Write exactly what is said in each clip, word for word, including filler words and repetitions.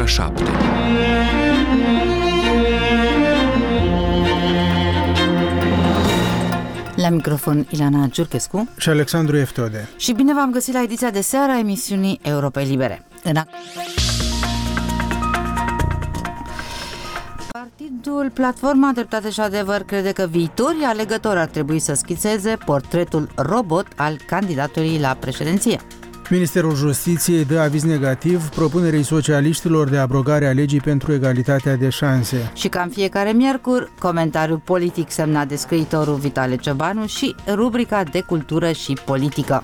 șapte. La microfon Ileana Giurchescu și Alexandru Eftode. Și bine v-am găsit la ediția de seară a emisiunii Europei Libere. În a... Partidul Platforma Dreptate și Adevăr crede că viitorii alegători ar trebui să schițeze portretul robot al candidatului la președinție. Ministerul Justiției dă aviz negativ propunerii socialiștilor de abrogare a legii pentru egalitatea de șanse. Și ca în fiecare miercuri, comentariul politic semnat de scriitorul Vitale Ciobanu și rubrica de cultură și politică.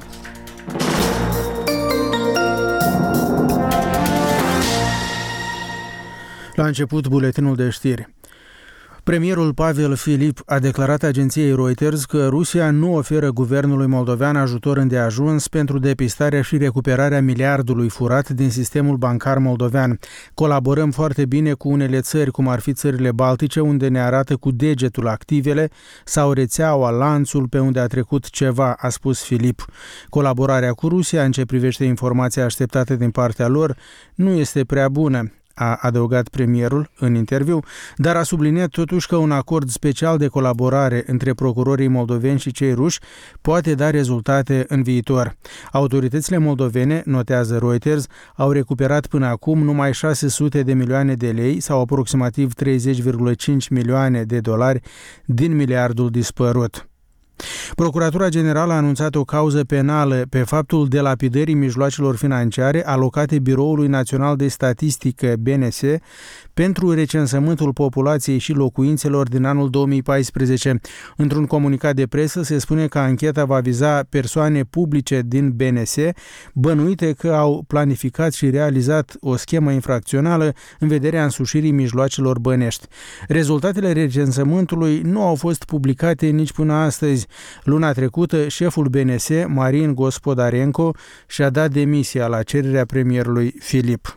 La început, buletinul de știri. Premierul Pavel Filip a declarat agenției Reuters că Rusia nu oferă guvernului moldovean ajutor îndeajuns pentru depistarea și recuperarea miliardului furat din sistemul bancar moldovean. Colaborăm foarte bine cu unele țări, cum ar fi țările Baltice, unde ne arată cu degetul activele, sau rețeaua, lanțul pe unde a trecut ceva, a spus Filip. Colaborarea cu Rusia, în ce privește informația așteptată din partea lor, nu este prea bună, a adăugat premierul în interviu, dar a subliniat totuși că un acord special de colaborare între procurorii moldoveni și cei ruși poate da rezultate în viitor. Autoritățile moldovene, notează Reuters, au recuperat până acum numai șase sute de milioane de lei sau aproximativ treizeci virgulă cinci milioane de dolari din miliardul dispărut. Procuratura Generală a anunțat o cauză penală pe faptul delapidării mijloacelor financiare alocate Biroului Național de Statistică B N S pentru recensământul populației și locuințelor din anul două mii paisprezece. Într-un comunicat de presă se spune că ancheta va viza persoane publice din B N S bănuite că au planificat și realizat o schemă infracțională în vederea însușirii mijloacelor bănești. Rezultatele recensământului nu au fost publicate nici până astăzi. Luna trecută, șeful B N S, Marin Gospodarenko, și-a dat demisia la cererea premierului Filip.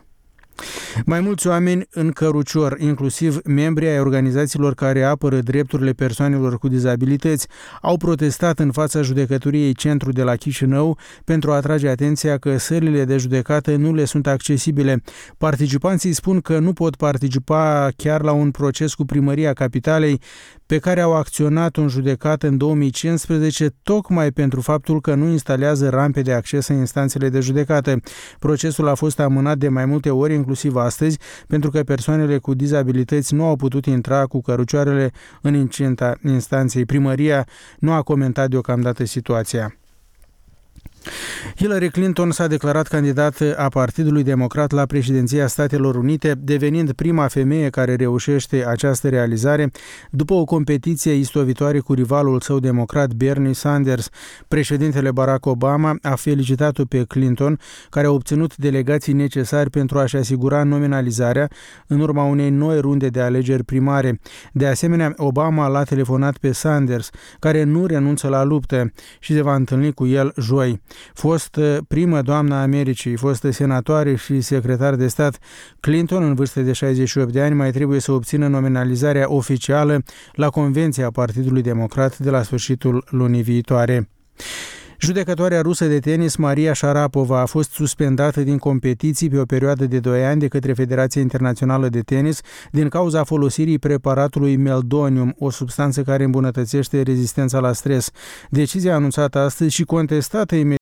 Mai mulți oameni în Cărucior, inclusiv membri ai organizațiilor care apără drepturile persoanelor cu dizabilități, au protestat în fața judecătoriei centru de la Chișinău pentru a atrage atenția că sălile de judecată nu le sunt accesibile. Participanții spun că nu pot participa chiar la un proces cu primăria capitalei pe care au acționat în judecată în două mii cincisprezece tocmai pentru faptul că nu instalează rampe de acces în instanțele de judecată. Procesul a fost amânat de mai multe ori, inclusiv astăzi, pentru că persoanele cu dizabilități nu au putut intra cu cărucioarele în incinta instanței. Primăria nu a comentat deocamdată situația. Hillary Clinton s-a declarat candidată a Partidului Democrat la președinția Statelor Unite, devenind prima femeie care reușește această realizare după o competiție istovitoare cu rivalul său democrat Bernie Sanders. Președintele Barack Obama a felicitat-o pe Clinton, care a obținut delegații necesari pentru a-și asigura nominalizarea în urma unei noi runde de alegeri primare. De asemenea, Obama l-a telefonat pe Sanders, care nu renunță la luptă și se va întâlni cu el joi. Fost primă doamnă a Americii, fostă senatoare și secretar de stat, Clinton, în vârstă de șaizeci și opt de ani, mai trebuie să obțină nominalizarea oficială la Convenția Partidului Democrat de la sfârșitul lunii viitoare. Judecătoarea rusă de tenis Maria Sharapova a fost suspendată din competiții pe o perioadă de doi ani de către Federația Internațională de Tenis din cauza folosirii preparatului meldonium, o substanță care îmbunătățește rezistența la stres. Decizia anunțată astăzi și contestată imediat